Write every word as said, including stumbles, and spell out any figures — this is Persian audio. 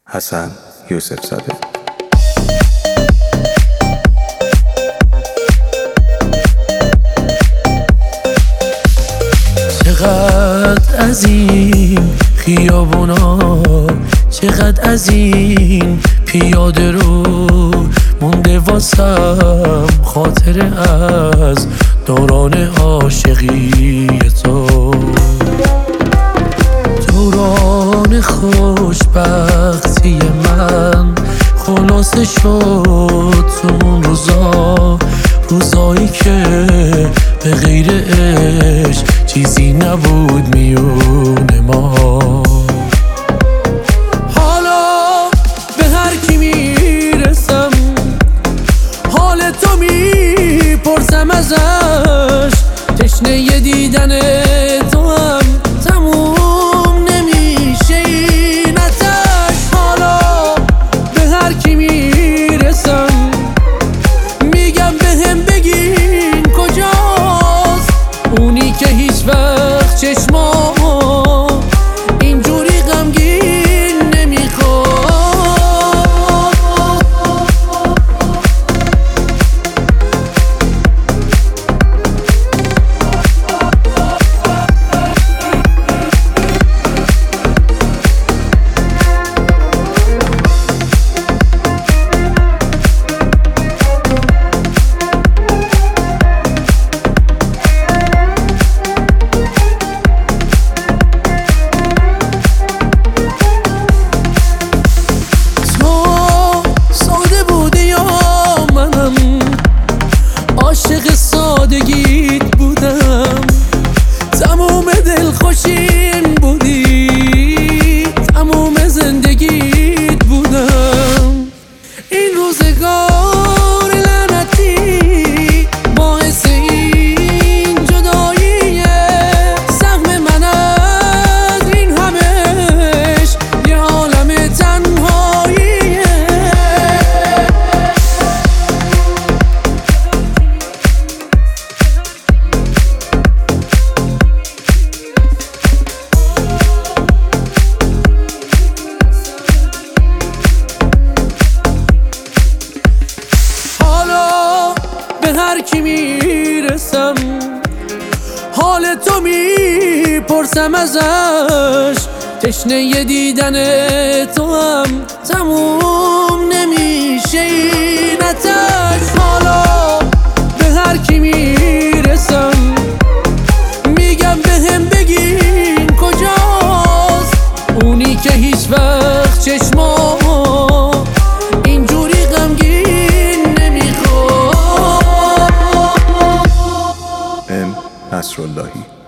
حسن یوسف زاده. چقدر از این خیابونا، چقدر از این پیاده رو مونده واسم خاطره از دوران عاشقی تو، دوران خوشبختی من خلاصه شد تو اون روزا، روزایی که به غیر عشق چیزی نبود میون ما. حالا به هر کی میرسم حال تو میپرسم ازش، تشنه ی دیدن تو هم تموم نمیشه این آتش. حالا به هر کی میرسم میگم بهم بگین کجاست اونی که هیچ وقت چشما اینجوری غمگین نمیخواد. عاشق سادگیت بودم، تموم دلخوشیم بودی، تموم زندگیت بودم. این روزگار لعنتی باعث این جداییه، سهم من از این همش یه عالم تنهاییه. به هر کی میرسم حال تو میپرسم ازش، تشنه ی دیدن تو هم تموم نمیشه این آتش. حالا به هر کی میرسم میگم بهم بگین کجاست اونی که هیچ وقت چشما اینجوری غمگین نمیخواد. ام نصراللهی.